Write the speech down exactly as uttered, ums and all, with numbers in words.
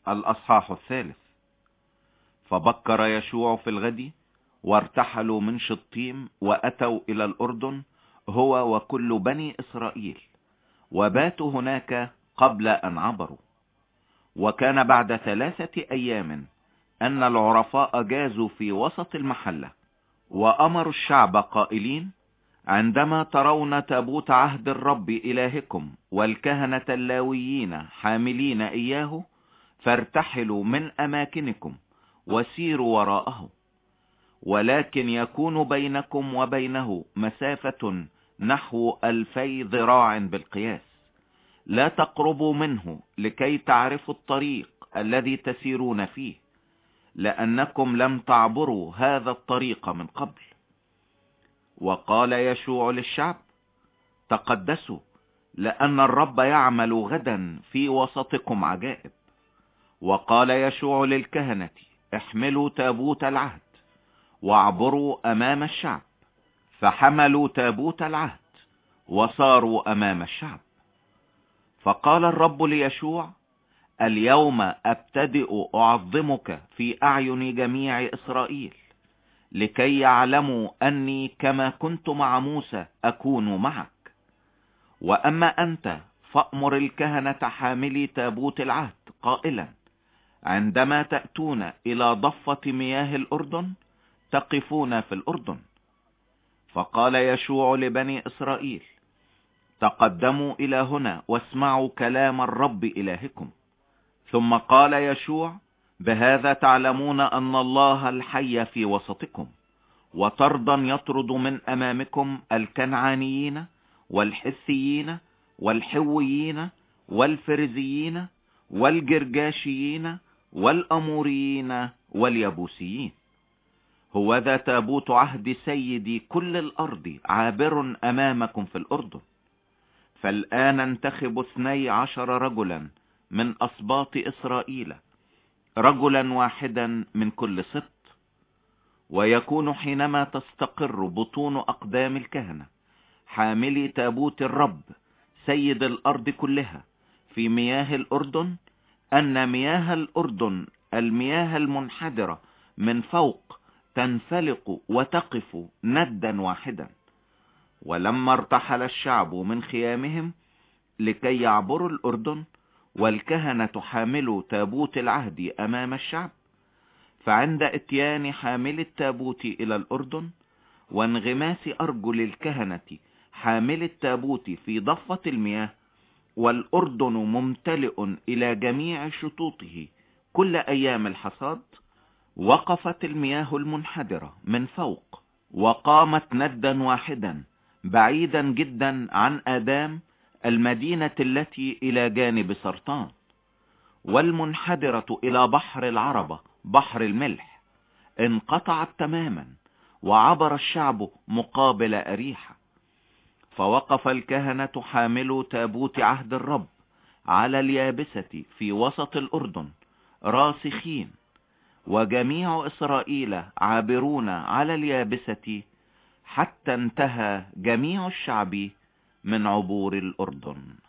الأصحاح الثالث. فبكر يشوع في الغد وارتحلوا من شطيم وأتوا إلى الأردن هو وكل بني إسرائيل، وباتوا هناك قبل أن عبروا. وكان بعد ثلاثة أيام أن العرفاء جازوا في وسط المحلة، وأمروا الشعب قائلين: عندما ترون تابوت عهد الرب إلهكم والكهنة اللاويين حاملين إياه، فارتحلوا من أماكنكم وسيروا وراءه، ولكن يكون بينكم وبينه مسافة نحو ألفي ذراع بالقياس، لا تقربوا منه لكي تعرفوا الطريق الذي تسيرون فيه، لأنكم لم تعبروا هذا الطريق من قبل. وقال يشوع للشعب: تقدسوا، لأن الرب يعمل غدا في وسطكم عجائب. وقال يشوع للكهنة: احملوا تابوت العهد واعبروا أمام الشعب. فحملوا تابوت العهد وصاروا أمام الشعب. فقال الرب ليشوع: اليوم أبتدئ أعظمك في أعين جميع إسرائيل، لكي يعلموا أني كما كنت مع موسى أكون معك. وأما أنت فأمر الكهنة حاملي تابوت العهد قائلا: عندما تأتون إلى ضفة مياه الأردن تقفون في الأردن. فقال يشوع لبني إسرائيل: تقدموا إلى هنا واسمعوا كلام الرب إلهكم. ثم قال يشوع: بهذا تعلمون أن الله الحي في وسطكم، وطردا يطرد من أمامكم الكنعانيين والحثيين والحويين والفرزيين والجرجاشيين والأموريين واليبوسيين. هوذا تابوت عهد سيدي كل الأرض عابر أمامكم في الأردن. فالآن انتخبوا اثني عشر رجلا من أسباط إسرائيل، رجلا واحدا من كل سبط. ويكون حينما تستقر بطون أقدام الكهنة حاملي تابوت الرب سيد الأرض كلها في مياه الأردن، أن مياه الأردن المياه المنحدرة من فوق تنفلق وتقف ندا واحدا. ولما ارتحل الشعب من خيامهم لكي يعبروا الأردن، والكهنة حاملوا تابوت العهد أمام الشعب، فعند اتيان حامل التابوت إلى الأردن وانغماس أرجل الكهنة حامل التابوت في ضفة المياه، والأردن ممتلئ إلى جميع شطوطه كل أيام الحصاد، وقفت المياه المنحدرة من فوق وقامت ندا واحدا بعيدا جدا عن آدام المدينة التي إلى جانب سرطان، والمنحدرة إلى بحر العربة بحر الملح انقطعت تماما، وعبر الشعب مقابل أريحة. فوقف الكهنة حاملوا تابوت عهد الرب على اليابسة في وسط الأردن راسخين، وجميع إسرائيل عابرون على اليابسة حتى انتهى جميع الشعب من عبور الأردن.